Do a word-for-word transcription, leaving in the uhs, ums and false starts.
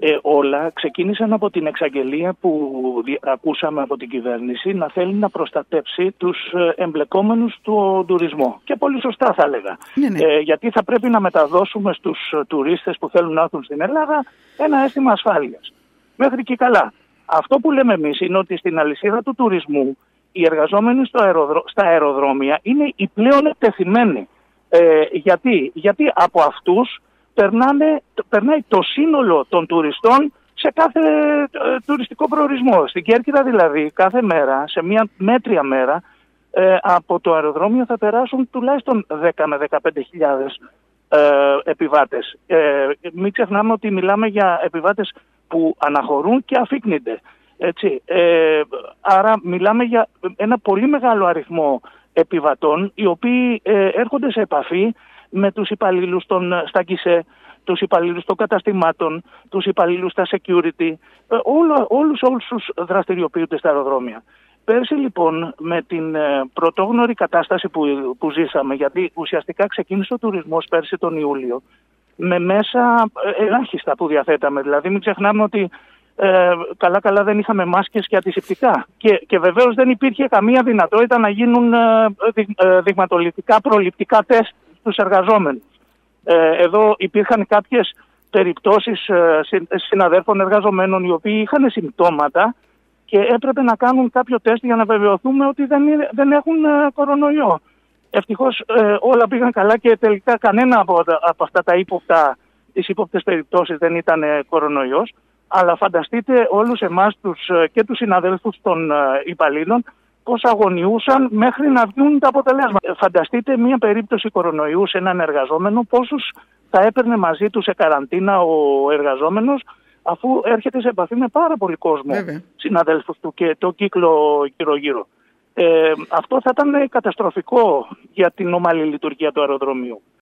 Ε, όλα ξεκίνησαν από την εξαγγελία που ακούσαμε από την κυβέρνηση να θέλει να προστατεύσει τους εμπλεκόμενους του τουρισμό. Και πολύ σωστά θα έλεγα. Ναι, ναι. Ε, γιατί θα πρέπει να μεταδώσουμε στους τουρίστες που θέλουν να έρθουν στην Ελλάδα ένα αίσθημα ασφάλειας. Μέχρι και καλά. Αυτό που λέμε εμείς είναι ότι στην αλυσίδα του τουρισμού οι εργαζόμενοι στο αεροδρο... στα αεροδρόμια είναι οι πλέον εκτεθειμένοι. Ε, γιατί? γιατί από αυτούς περνάνε, περνάει το σύνολο των τουριστών σε κάθε ε, τουριστικό προορισμό. Στην Κέρκυρα δηλαδή κάθε μέρα, σε μια μέτρια μέρα, ε, από το αεροδρόμιο θα περάσουν τουλάχιστον δέκα με δεκαπέντε χιλιάδες ε, επιβάτες. Ε, μην ξεχνάμε ότι μιλάμε για επιβάτες που αναχωρούν και αφίκνυνται. Έτσι. Ε, άρα μιλάμε για ένα πολύ μεγάλο αριθμό επιβατών οι οποίοι ε, έρχονται σε επαφή με τους υπαλλήλους των, στα γκισέ, τους υπαλλήλους των καταστημάτων, τους υπαλλήλους στα security, ε, όλο, όλους, όλους τους δραστηριοποιούνται στα αεροδρόμια. Πέρσι λοιπόν με την ε, πρωτόγνωρη κατάσταση που, που ζήσαμε, γιατί ουσιαστικά ξεκίνησε ο τουρισμός πέρσι τον Ιούλιο, με μέσα ε, ελάχιστα που διαθέταμε. Δηλαδή μην ξεχνάμε ότι ε, καλά καλά δεν είχαμε μάσκες και αντισηπτικά και, και βεβαίως δεν υπήρχε καμία δυνατότητα να γίνουν ε, δειγ, ε, δειγματοληπτικά προληπτικά τεστ στους εργαζόμενους. Ε, εδώ υπήρχαν κάποιες περιπτώσεις ε, συναδέρφων εργαζομένων οι οποίοι είχαν συμπτώματα και έπρεπε να κάνουν κάποιο τεστ για να βεβαιωθούμε ότι δεν, δεν έχουν ε, κορονοϊό. Ευτυχώς ε, όλα πήγαν καλά και τελικά κανένα από, από αυτά τα ύποπτα, τις ύποπτες περιπτώσεις δεν ήταν ε, κορονοϊός. Αλλά φανταστείτε όλους εμάς τους, ε, και τους συναδέλφους των ε, υπαλλήλων πώς αγωνιούσαν μέχρι να βγουν τα αποτελέσματα. Ε, φανταστείτε μια περίπτωση κορονοϊού σε έναν εργαζόμενο, πόσους θα έπαιρνε μαζί του σε καραντίνα ο εργαζόμενος, αφού έρχεται σε επαφή με πάρα πολύ κόσμο, Βέβαια. συναδέλφους του και το κύκλο γύρω-γύρω. Ε, αυτό θα ήταν καταστροφικό για την ομαλή λειτουργία του αεροδρομίου.